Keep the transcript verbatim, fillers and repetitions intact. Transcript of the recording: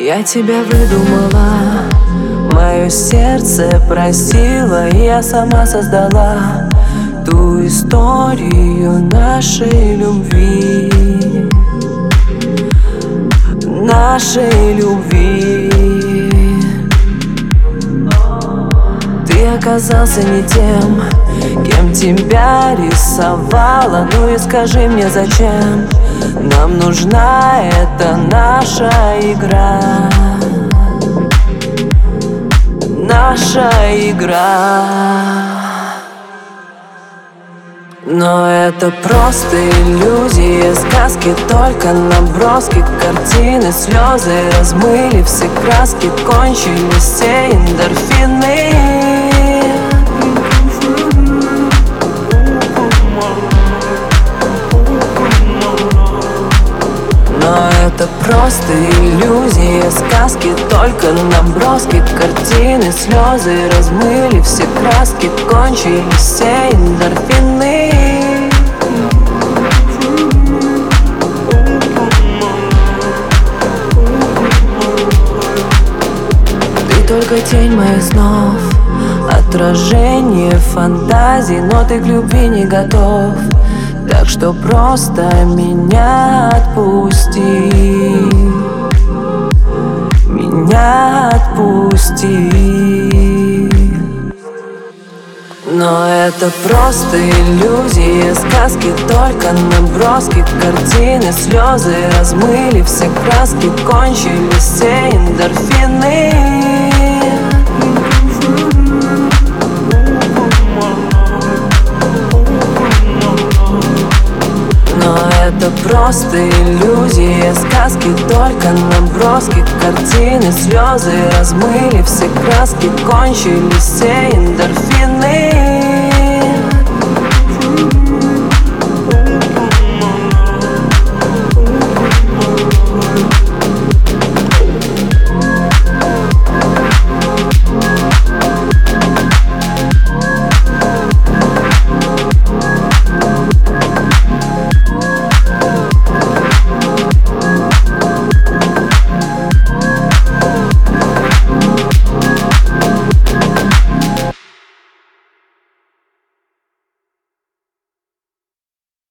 Я тебя выдумала, мое сердце просило, и я сама создала ту историю нашей любви, нашей любви. Ты оказался не тем, кем тебя рисовала. Ну и скажи мне, зачем нам нужна эта наша игра, наша игра. Но это просто иллюзия, сказки, только наброски, картины, слезы размыли все краски, кончились все эндорфины. Но это просто иллюзия, сказки, только наброски, картины, слезы размыли все краски, кончились все эндорфины. Ты только тень моих снов, отражение фантазий, но ты к любви не готов. Так что просто меня отпусти, меня отпусти. Но это просто иллюзия, сказки, только наброски, картины, слезы размыли все краски, кончились все эндорфины. Это просто иллюзия, сказки, только наброски, картины, слезы размыли все краски, кончились все эндорфины.